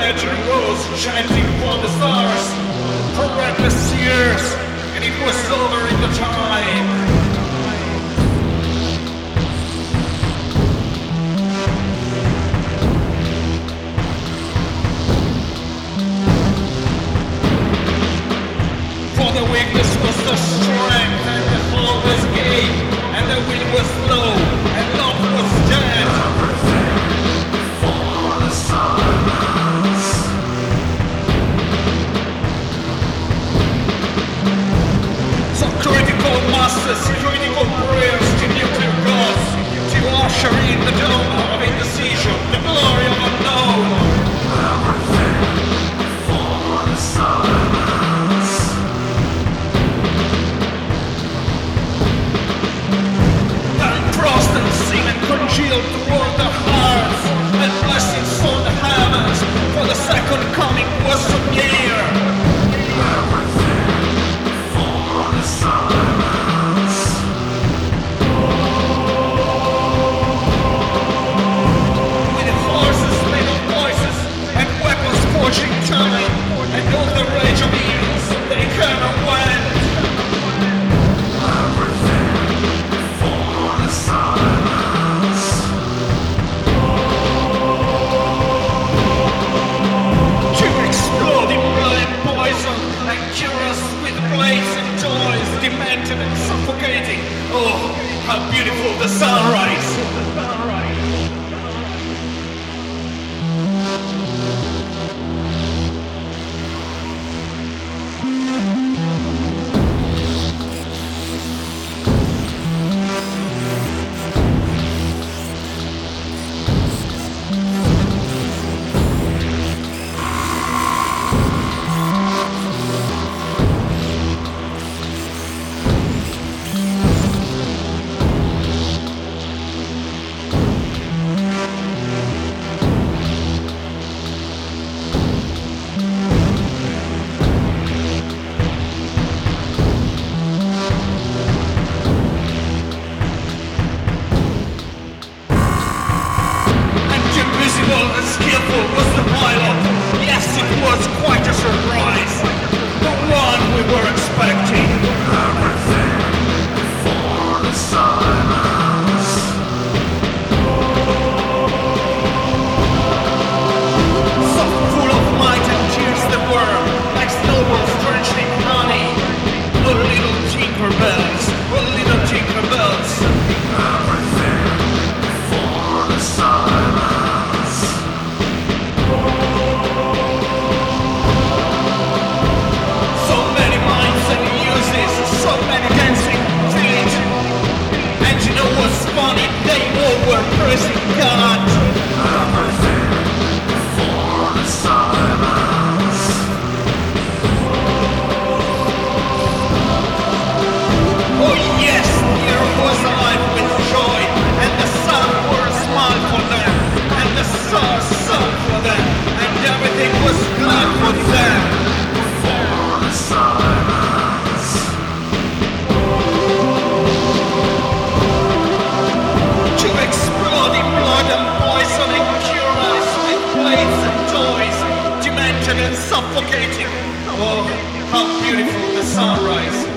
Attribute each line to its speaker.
Speaker 1: legend rose, chanting for the stars for reckless years, and it was over in the time. For the weakness was the strength, and the fall was gay, and the wind was low, and love was dead. For the silence. So critical masses, critical prayers to nuclear gods, to usher in the dome of indecision, the glory of unknown. Everything for the silence. Congealed toward the hearts, and blessings on the heavens, for the second coming was so near. Everything for the silence. With horses made of voices, and weapons forging time, and all the rage of evils, they came and went. Everything for the silence. Blades and toys, demented and suffocating. Oh, how beautiful the sunrise! Skillful was the pilot. Yes, it was quite a surprise. The one we were expecting. Everything for the silence. So full of might and tears they were, like snowballs drenched in honey. Oh, little Tinkerbells, oh, little Tinkerbells. Everything for the silence. So many dancing feet, and you know what's funny? They all were praising God. Everything for the silence. Oh yes, the earth was alive with joy, and the sun wore a smile for them, and the stars sung for them, and everything was glad for them. For the silence. Exploding blood and poisoning, curious with blades and toys, demented and suffocating. Oh, how beautiful the sunrise!